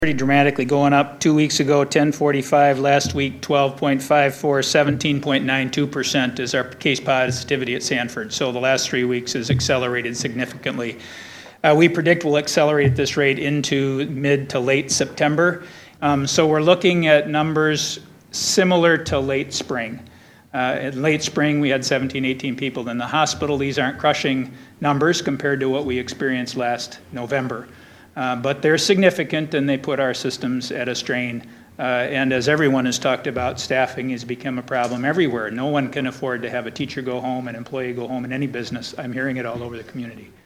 pretty dramatically going up. 2 weeks ago, 1045, last week, 12.54, 17.92% is our case positivity at Sanford. So the last 3 weeks has accelerated significantly. We predict we'll accelerate at this rate into mid to late September. So we're looking at numbers similar to late spring. In late spring, we had 17, 18 people in the hospital. These aren't crushing numbers compared to what we experienced last November. But they're significant, and they put our systems at a strain. And as everyone has talked about, staffing has become a problem everywhere. No one can afford to have a teacher go home, an employee go home in any business. I'm hearing it all over the community.